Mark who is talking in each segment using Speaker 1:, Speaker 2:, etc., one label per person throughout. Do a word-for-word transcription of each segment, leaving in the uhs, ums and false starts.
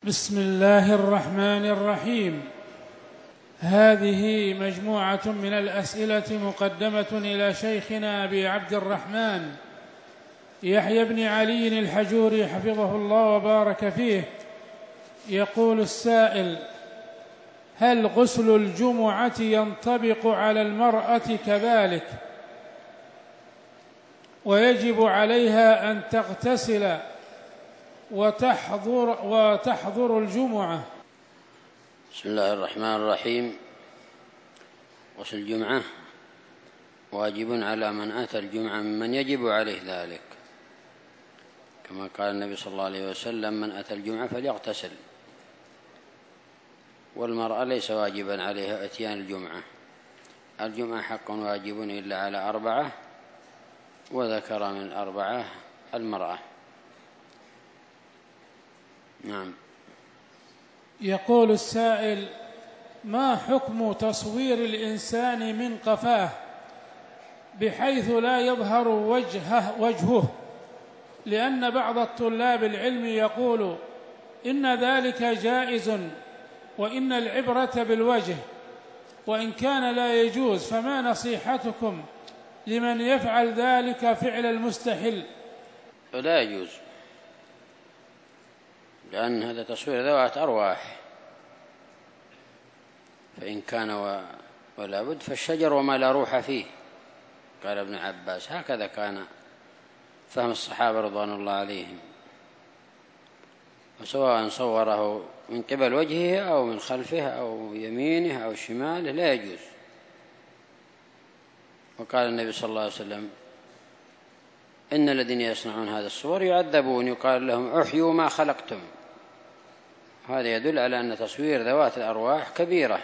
Speaker 1: بسم الله الرحمن الرحيم. هذه مجموعة من الأسئلة مقدمة إلى شيخنا أبي عبد الرحمن يحيى بن علي الحجوري حفظه الله وبارك فيه. يقول السائل: هل غسل الجمعة ينطبق على المرأة كذلك، ويجب عليها أن تغتسل وتحضر, وتحضر الجمعة؟
Speaker 2: بسم الله الرحمن الرحيم. غسل الجمعة واجب على من أتى الجمعة ممن يجب عليه ذلك، كما قال النبي صلى الله عليه وسلم: من أتى الجمعة فليغتسل. والمرأة ليس واجبا عليها اتيان الجمعة. الجمعة حق واجب إلا على أربعة، وذكر من الأربعة المرأة. نعم.
Speaker 1: يقول السائل: ما حكم تصوير الإنسان من قفاه بحيث لا يظهر وجهه, وجهه لأن بعض الطلاب العلم يقول إن ذلك جائز وإن العبرة بالوجه، وإن كان لا يجوز فما نصيحتكم لمن يفعل ذلك فعل المستحل؟
Speaker 2: لا يجوز، لأن هذا تصوير ذوات أرواح، فإن كان ولا بد فالشجر وما لا روح فيه، قال ابن عباس. هكذا كان فهم الصحابة رضوان الله عليهم، وسواء صوره من قبل وجهه أو من خلفه أو يمينه أو شماله لا يجوز. وقال النبي صلى الله عليه وسلم: إن الذين يصنعون هذا الصور يعذبون، يقال لهم: أحيوا ما خلقتم. هذا يدل على أن تصوير ذوات الأرواح كبيرة،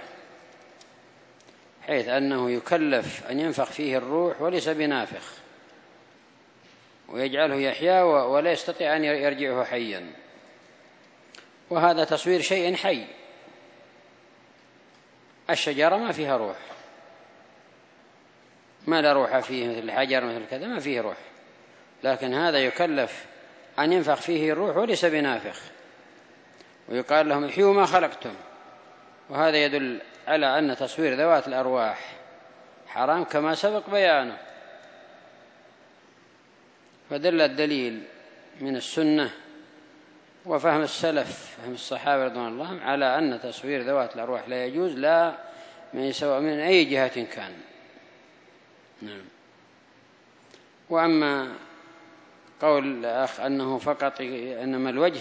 Speaker 2: حيث أنه يكلف أن ينفخ فيه الروح وليس بنافخ، ويجعله يحيا ولا يستطيع أن يرجعه حيا، وهذا تصوير شيء حي. الشجرة ما فيها روح، ما لا روح فيه، مثل الحجر مثل كذا ما فيه روح، لكن هذا يكلف أن ينفخ فيه الروح وليس بنافخ، ويقال لهم: احيوا ما خلقتم. وهذا يدل على أن تصوير ذوات الأرواح حرام كما سبق بيانه. فدل الدليل من السنة وفهم السلف، فهم الصحابة رضوان الله على أن تصوير ذوات الأرواح لا يجوز، لا من سواء من أي جهة كان. نعم. وأما قول الأخ أنه فقط إنما الوجه،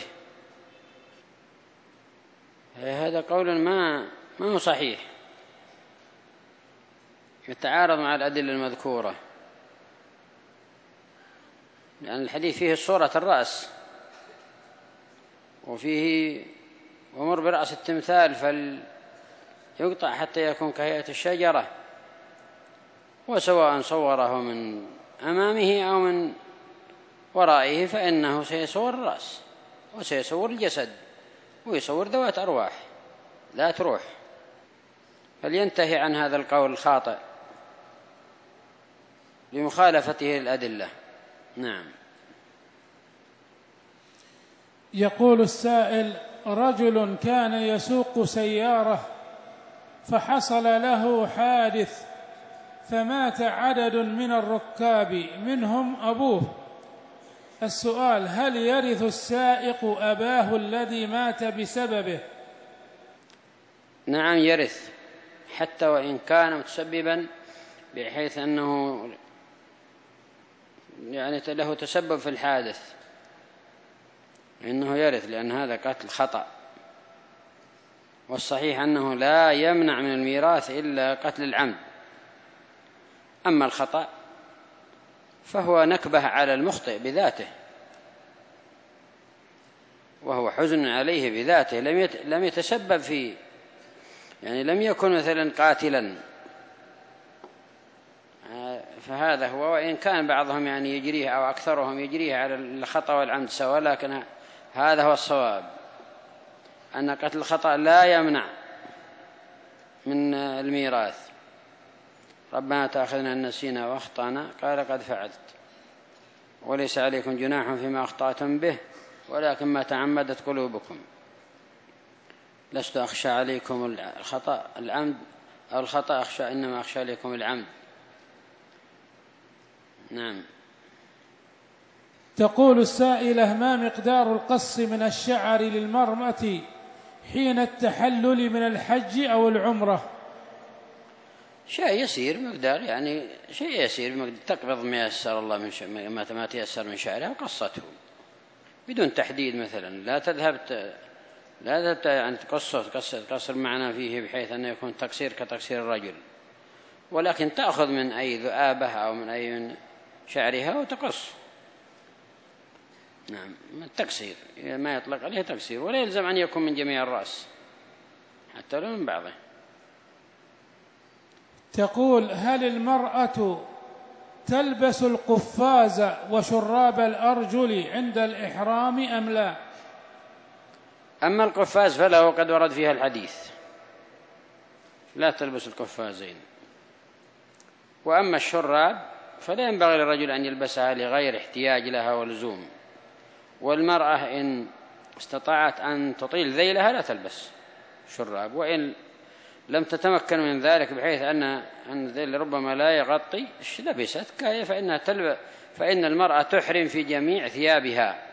Speaker 2: هذا قول ما ما هو صحيح، يتعارض مع الأدلة المذكورة، لأن الحديث فيه صورة الرأس، وفيه: ومر برأس التمثال فليقطع حتى يكون كهيئة الشجرة. وسواء صوره من أمامه أو من ورائه فإنه سيصور الرأس وسيصور الجسد ويصور ذوات أرواح ذات روح، فلينتهي عن هذا القول الخاطئ لمخالفته الأدلة. نعم.
Speaker 1: يقول السائل: رجل كان يسوق سيارة فحصل له حادث فمات عدد من الركاب منهم أبوه. السؤال: هل يرث السائق أباه الذي مات بسببه؟
Speaker 2: نعم يرث، حتى وإن كان متسببا بحيث أنه يعني له تسبب في الحادث، إنه يرث، لأن هذا قتل خطأ. والصحيح أنه لا يمنع من الميراث إلا قتل العمد. أما الخطأ فهو نكبة على المخطئ بذاته، وهو حزن عليه بذاته، لم يتسبب فيه، يعني لم يكن مثلا قاتلا، فهذا هو. وإن كان بعضهم يعني يجريه أو أكثرهم يجريه على الخطأ والعمد سواء، لكن هذا هو الصواب، أن قتل الخطأ لا يمنع من الميراث. ربنا تأخذنا إن نسينا وأخطأنا، قال: قد فعلت، وليس عليكم جناح فيما أخطأتم به ولكن ما تعمدت قلوبكم. لست أخشى عليكم الخطأ العمد أو الخطأ أخشى، إنما أخشى عليكم العمد. نعم.
Speaker 1: تقول السائلة: ما مقدار القص من الشعر للمرأة حين التحلل من الحج أو العمرة؟
Speaker 2: شيء يسير مقدار، يعني شيء يسير مقدار، تقبض ما يسر الله من ش... ما تيسر من شعرها وقصته بدون تحديد. مثلا لا تذهب ت... لا تت... يعني تقصه تقصر, تقصر معنا فيه بحيث أنه يكون تقصير كتقصير الرجل، ولكن تأخذ من أي ذؤابة أو من أي من شعرها وتقص. نعم، التقصير ما يطلق عليه تقصير، ولا يلزم أن يكون من جميع الرأس حتى لو من بعضه.
Speaker 1: تقول: هل المرأة تلبس القفاز وشراب الأرجل عند الإحرام أم لا؟
Speaker 2: أما القفاز فله قد ورد فيها الحديث لا تلبس القفازين، وأما الشراب فلا ينبغي للرجل أن يلبسها لغير احتياج لها ولزوم، والمرأة إن استطاعت أن تطيل ذيلها لا تلبس شراب، وإن لم تتمكن من ذلك بحيث أن أن الذيل ربما لا يغطي لبست كاية، فإنها تلبس، فإن المرأة تحرم في جميع ثيابها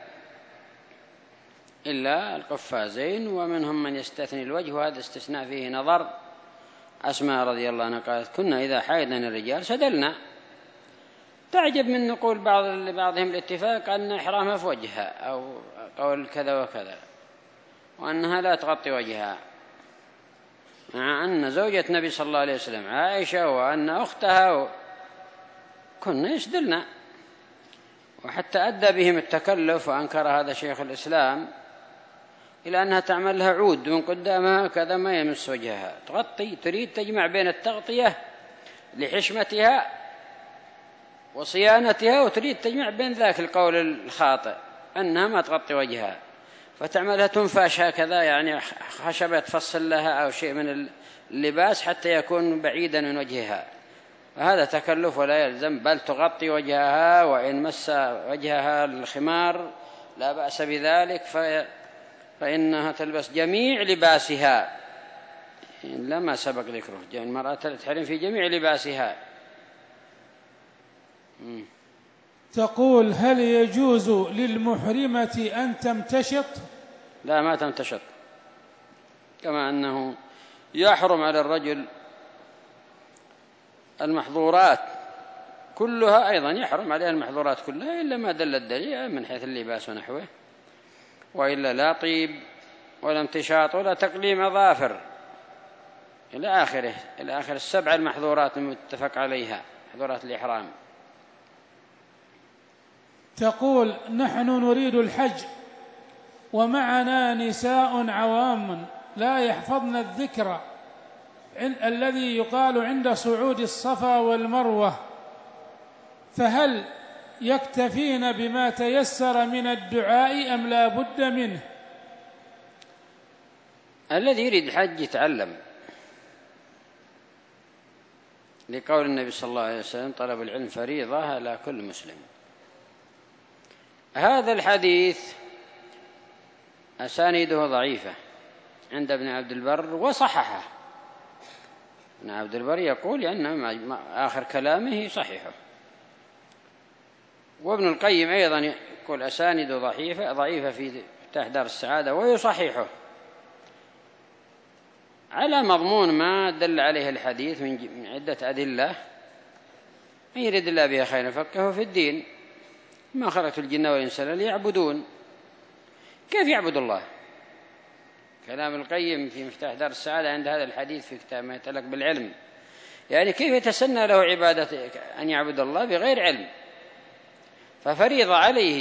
Speaker 2: إلا القفازين، ومنهم من يستثني الوجه، وهذا استثناء فيه نظر. أسماء رضي الله عنها قالت: كنا إذا حايدنا الرجال سدلنا. تعجب من نقول بعض لبعضهم الاتفاق أن إحرامها في وجهها أو قول كذا وكذا، وأنها لا تغطي وجهها، مع أن زوجة النبي صلى الله عليه وسلم عائشة وأن أختها كنا يسدلنا، وحتى أدى بهم التكلف وأنكر هذا شيخ الإسلام إلى أنها تعمل لها عود من قدامها كذا ما يمس وجهها، تغطي، تريد تجمع بين التغطية لحشمتها وصيانتها، وتريد تجمع بين ذاك القول الخاطئ أنها ما تغطي وجهها، فتعملها تنفاش هكذا، يعني خشبة تفصل لها أو شيء من اللباس حتى يكون بعيدا من وجهها. هذا تكلف ولا يلزم، بل تغطي وجهها، وإن مس وجهها الخمار لا بأس بذلك، فإنها تلبس جميع لباسها لما سبق ذكره. المرأة تحرم في جميع لباسها.
Speaker 1: تقول: هل يجوز للمحرمة أن تمتشط؟
Speaker 2: لا، ما تمتشط، كما أنه يحرم على الرجل المحظورات كلها، أيضا يحرم عليها المحظورات كلها إلا ما دل الدليل من حيث اللباس ونحوه، وإلا لا طيب ولا امتشاط ولا تقليم أظافر إلى آخره، إلى آخر السبع المحظورات المتفق عليها، محظورات الإحرام.
Speaker 1: تقول: نحن نريد الحج ومعنا نساء عوام لا يحفظن الذكر الذي يقال عند صعود الصفا والمروة، فهل يكتفين بما تيسر من الدعاء أم لا بد منه؟
Speaker 2: الذي يريد الحج يتعلم، لقول النبي صلى الله عليه وسلم: طلب العلم فريضة على كل مسلم. هذا الحديث أسانيده ضعيفة عند ابن عبد البر وصححه. ابن عبد البر يقول أن آخر كلامه صحيحه، وابن القيم أيضا يقول أسانيده ضعيفة ضعيفة في مفتاح دار السعادة ويصححه على مضمون ما دل عليه الحديث من عدة أدلة. من يريد الله بها خيرا يفقهه في الدين. ما خلقت الجن والإنس إلا ليعبدون. كيف يعبد الله؟ كلام القيم في مفتاح دار السعادة عند هذا الحديث في كتاب ما يتعلق بالعلم، يعني كيف يتسنى له عبادة أن يعبد الله بغير علم؟ ففريضة عليه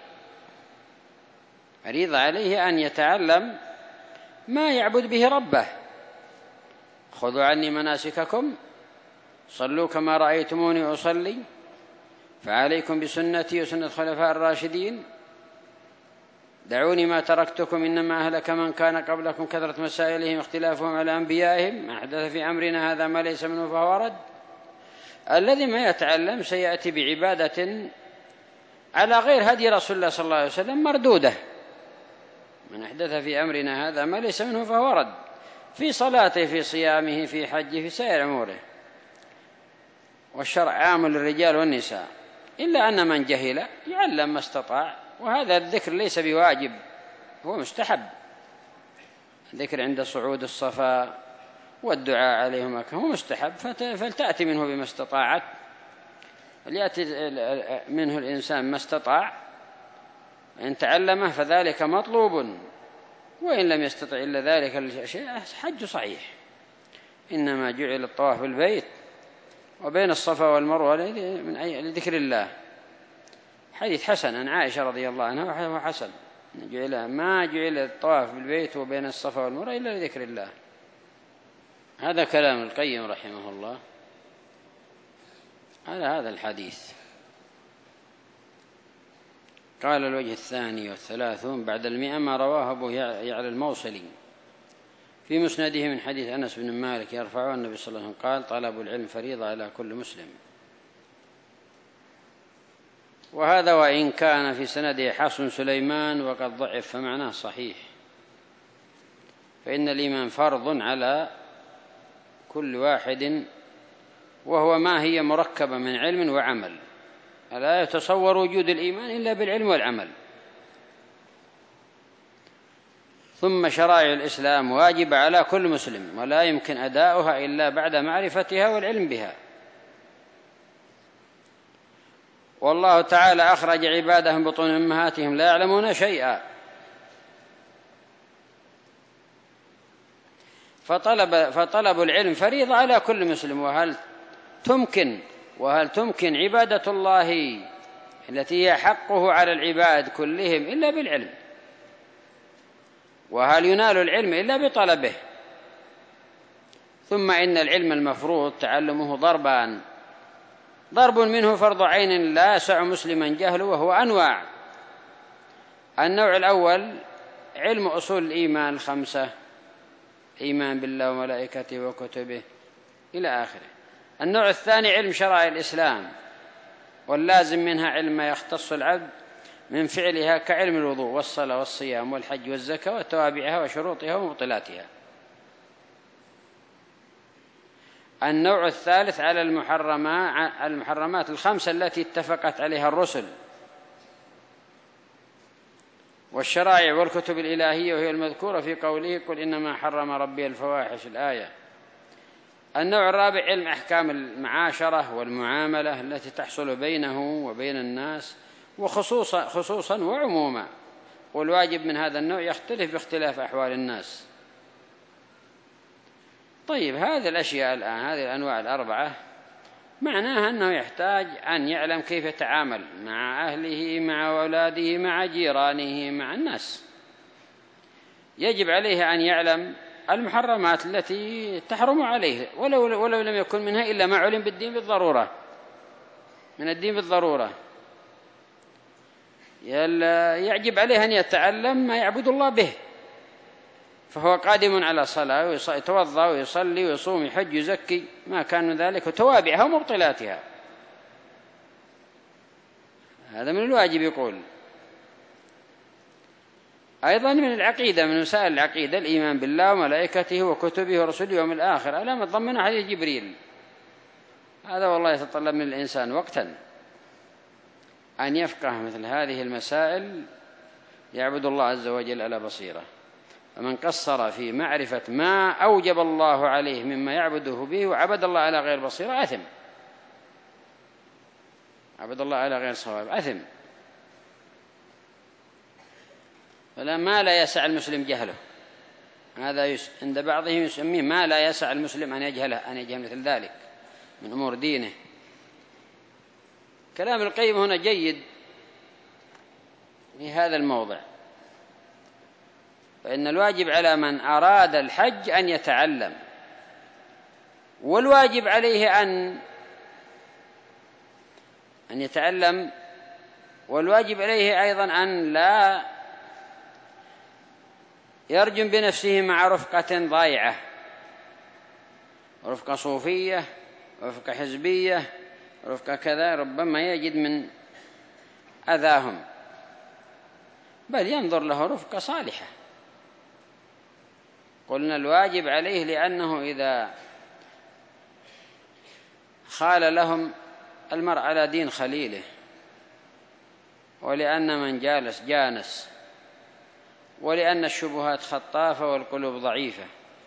Speaker 2: فريضة عليه أن يتعلم ما يعبد به ربه. خذوا عني مناسككم صلوا كما رأيتموني أصلي، فعليكم بسنتي وسنة الخلفاء الراشدين، دعوني ما تركتكم إنما أهلك من كان قبلكم كثرة مسائلهم واختلافهم على أنبيائهم، ما حدث في أمرنا هذا ما ليس منه فهو رد. الذي ما يتعلم سيأتي بعبادة على غير هدي رسول الله صلى الله عليه وسلم مردودة من أحدث في أمرنا هذا ما ليس منه فهو رد، في صلاته، في صيامه، في حجه، في سائر أموره. والشرع عام للرجال والنساء، إلا أن من جهل يعلم ما استطاع، وهذا الذكر ليس بواجب، هو مستحب. الذكر عند صعود الصفا والدعاء عليهما هو مستحب، فلتأتي منه بما استطاعت، ليأتي منه الإنسان ما استطاع، إن تعلمه فذلك مطلوب، وإن لم يستطع إلا ذلك الشيء حج صحيح. إنما جعل الطواف بالبيت وبين الصفا والمروة من لذكر الله. حديث حسن عن عائشة رضي الله عنها وهو حسن، جعل ما جعل الطواف بالبيت وبين الصفا والمروة إلا لذكر الله. هذا كلام القيم رحمه الله على هذا الحديث. قال الوجه الثاني والثلاثون بعد المئة ما رواه أبو يعلى الموصلي في مسنده من حديث أنس بن مالك يرفعه النبي صلى الله عليه وسلم قال طلب العلم فريضة على كل مسلم. وهذا وإن كان في سنده حسن سليمان وقد ضعف فمعناه صحيح، فإن الإيمان فرض على كل واحد، وهو ما هي مركبة من علم وعمل، ألا يتصور وجود الإيمان إلا بالعلم والعمل. ثم شرائع الإسلام واجب على كل مسلم، ولا يمكن أداؤها إلا بعد معرفتها والعلم بها. والله تعالى أخرج عباده من بطون أمهاتهم لا يعلمون شيئا، فطلب, فطلب العلم فريضة على كل مسلم. وهل تمكن وهل تمكن عبادة الله التي هي حقه على العباد كلهم إلا بالعلم؟ وهل ينال العلم إلا بطلبه؟ ثم إن العلم المفروض تعلمه ضربان: ضرب منه فرض عين لا يسع مسلما جهله، وهو أنواع. النوع الأول علم أصول الإيمان الخمسة، إيمان بالله وملائكته وكتبه إلى آخره. النوع الثاني علم شرائع الإسلام، واللازم منها علم ما يختص العبد من فعلها كعلم الوضوء والصلاة والصيام والحج والزكاة وتوابعها وشروطها ومبطلاتها. النوع الثالث على المحرمات الخمسة التي اتفقت عليها الرسل والشرائع والكتب الإلهية، وهي المذكورة في قوله قل إنما حرم ربي الفواحش الآية. النوع الرابع علم أحكام المعاشرة والمعاملة التي تحصل بينه وبين الناس، وخصوصا خصوصا وعموما، والواجب من هذا النوع يختلف باختلاف أحوال الناس. طيب، هذه الأشياء الآن، هذه الأنواع الأربعة، معناها أنه يحتاج أن يعلم كيف يتعامل مع أهله، مع أولاده، مع جيرانه، مع الناس. يجب عليه أن يعلم المحرمات التي تحرم عليه، ولو, ولو لم يكن منها إلا ما علم بالدين بالضرورة، من الدين بالضرورة. يجب عليه أن يتعلم ما يعبد الله به، فهو قادم على صلاة ويتوضأ ويصلي ويصوم يحج يزكي ما كان من ذلك وتوابعها ومبطلاتها، هذا من الواجب. يقول أيضا من العقيدة، من مسائل العقيدة الإيمان بالله وملائكته وكتبه ورسله واليوم الآخر، ألا مضمن حديث جبريل. هذا والله يتطلب من الإنسان وقتا أن يفقه مثل هذه المسائل، يعبد الله عز وجل على بصيرة. فمن قصر في معرفة ما أوجب الله عليه مما يعبده به وعبد الله على غير بصيرة أثم، عبد الله على غير صواب أثم. فلا ما لا يسع المسلم جهله، هذا عند بعضهم يسميه ما لا يسع المسلم أن يجهله، أن يجهل مثل ذلك من أمور دينه. كلام القيم هنا جيد في هذا الموضع، فإن الواجب على من أراد الحج أن يتعلم، والواجب عليه أن أن يتعلم والواجب عليه أيضا أن لا يرجم بنفسه مع رفقة ضائعة، رفقة صوفية، رفقة حزبية، رفقة كذا، ربما يجد من أذاهم، بل ينظر له رفقة صالحة قلنا الواجب عليه لأنه إذا خال لهم المرء على دين خليله، ولأن من جالس جانس، ولأن الشبهات خطافة والقلوب ضعيفة،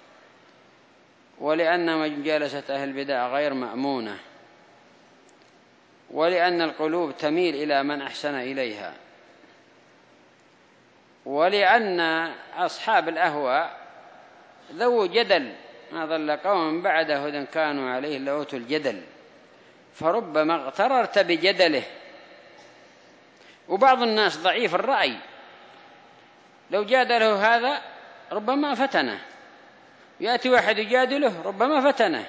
Speaker 2: ولأن مجالسة أهل البدع غير مأمونة، ولأن القلوب تميل إلى من أحسن إليها، ولأن أصحاب الأهواء ذو جدل، ما ضل قوم بعد هدى كانوا عليه لأوتوا الجدل، فربما اغتررت بجدله. وبعض الناس ضعيف الرأي، لو جادله هذا ربما فتنه، يأتي واحد يجادله ربما فتنه.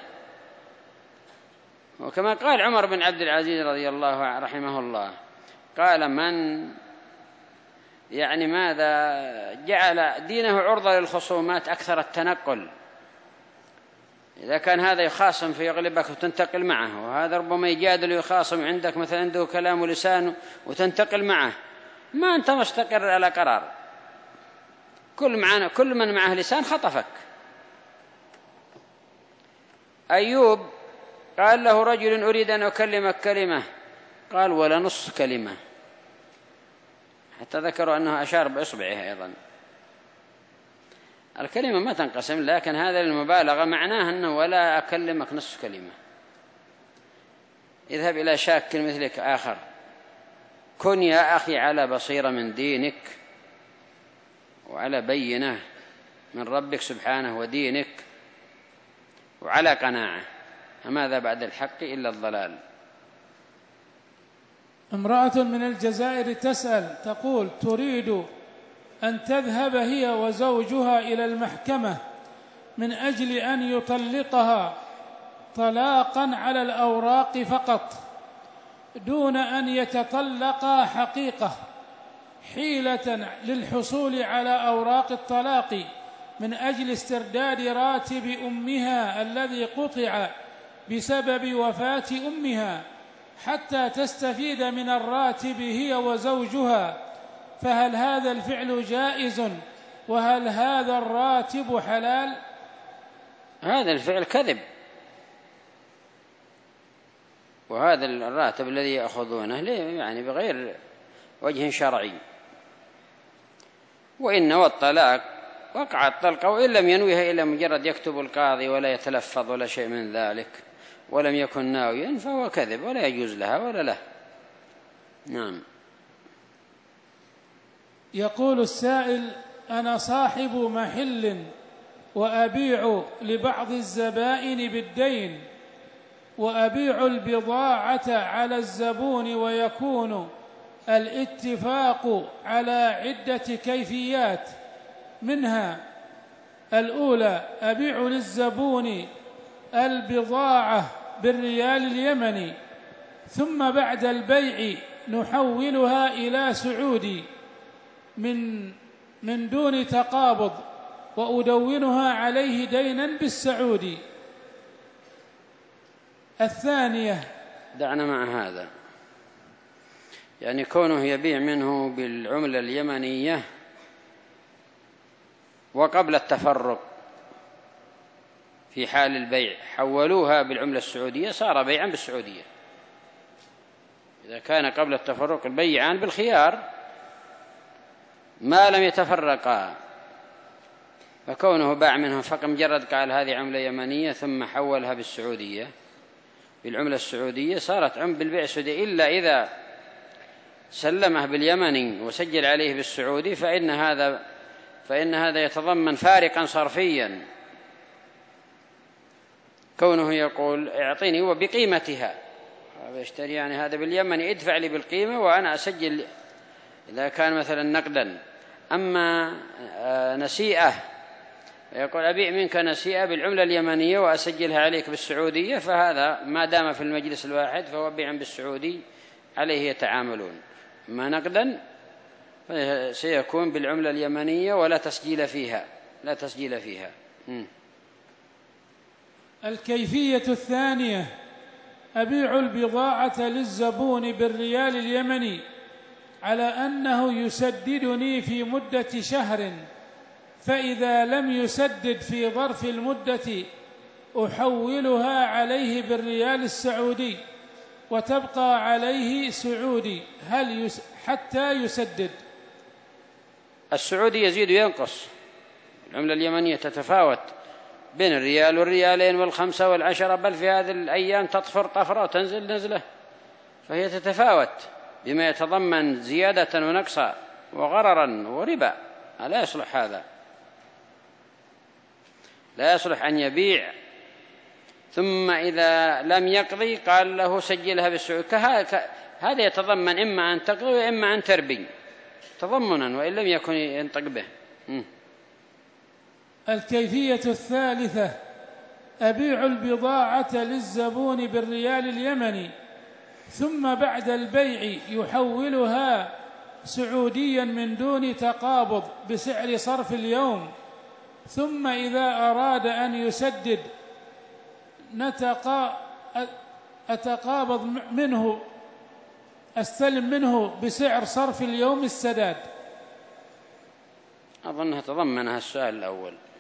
Speaker 2: وكما قال عمر بن عبد العزيز رضي الله عنه رحمه الله، قال: من يعني ماذا جعل دينه عرضة للخصومات أكثر التنقل. إذا كان هذا يخاصم فيغلبك وتنتقل معه، وهذا ربما يجادل ويخاصم عندك مثلا عنده كلام ولسانه وتنتقل معه، ما أنت مستقر على قرار، كل معنا كل من معه لسان خطفك. أيوب قال له رجل: أريد أن أكلمك كلمة، قال: ولا نص كلمة، حتى ذكروا أنه أشار بإصبعه أيضا. الكلمة ما تنقسم، لكن هذا المبالغة معناه أنه ولا أكلمك نصف كلمة، اذهب إلى شاك مثلك آخر، كن يا أخي على بصيرة من دينك وعلى بينة من ربك سبحانه ودينك وعلى قناعة، فماذا بعد الحق إلا الضلال.
Speaker 1: امرأة من الجزائر تسأل تقول: تريد أن تذهب هي وزوجها إلى المحكمة من أجل أن يطلقها طلاقا على الأوراق فقط دون أن يتطلقا حقيقة، حيلة للحصول على أوراق الطلاق من أجل استرداد راتب أمها الذي قطع بسبب وفاة أمها، حتى تستفيد من الراتب هي وزوجها، فهل هذا الفعل جائز؟ وهل هذا الراتب حلال؟
Speaker 2: هذا الفعل كذب، وهذا الراتب الذي يأخذونه يعني بغير وجه شرعي. وإن نوى الطلاق وقع الطلقة، وإن لم ينويها إلا مجرد يكتب القاضي ولا يتلفظ ولا شيء من ذلك ولم يكن ناويا، فهو كذب ولا يجوز لها ولا له. نعم.
Speaker 1: يقول السائل: أنا صاحب محل وأبيع لبعض الزبائن بالدين، وأبيع البضاعة على الزبون، ويكون الاتفاق على عدة كيفيات، منها: الأولى أبيع للزبون البضاعة بالريال اليمني، ثم بعد البيع نحولها إلى سعودي من من دون تقابض، وأدونها عليه دينا بالسعودي. الثانية،
Speaker 2: دعنا مع هذا، يعني كونه يبيع منه بالعملة اليمنية وقبل التفرق في حال البيع حولوها بالعملة السعودية، صار بيعا بالسعودية. إذا كان قبل التفرق البيعان بالخيار ما لم يتفرقا، فكونه باع منه فقط مجرد قال هذه عملة يمنية ثم حولها بالسعودية بالعملة السعودية، صارت عم بالبيع السعودي، إلا إذا سلمه باليمني وسجل عليه بالسعودي فإن هذا فإن هذا يتضمن فارقا صرفيا، كونه يقول اعطيني وبقيمتها، يشتري يعني هذا باليمني ادفع لي بالقيمة وأنا أسجل إذا كان مثلا نقدا. أما نسيئة يقول أبيع منك نسيئة بالعملة اليمنية وأسجلها عليك بالسعودية، فهذا ما دام في المجلس الواحد فهو بيع بالسعودي عليه يتعاملون. ما نقدا سيكون بالعملة اليمنية ولا تسجيل فيها لا تسجيل فيها. م.
Speaker 1: الكيفية الثانية: أبيع البضاعة للزبون بالريال اليمني على أنه يسددني في مدة شهر، فإذا لم يسدد في ظرف المدة أحولها عليه بالريال السعودي وتبقى عليه سعودي هل يس حتى يسدد؟
Speaker 2: السعودي يزيد وينقص، العملة اليمنية تتفاوت بين الريال والريالين والخمسة والعشرة، بل في هذه الأيام تطفر طفرة وتنزل نزلة، فهي تتفاوت بما يتضمن زيادة ونقصا وغررا وربا. لا يصلح هذا، لا يصلح أن يبيع ثم إذا لم يقضي قال له سجلها بالسعودي. هذا يتضمن إما أن تقضي وإما أن تربي تضمنا وإن لم يكن ينطق به.
Speaker 1: الكيفية الثالثة: أبيع البضاعة للزبون بالريال اليمني ثم بعد البيع يحولها سعوديا من دون تقابض بسعر صرف اليوم، ثم إذا أراد أن يسدد نتقا أتقابض منه أستلم منه بسعر صرف اليوم السداد.
Speaker 2: أظنها تضمنها السؤال الأول.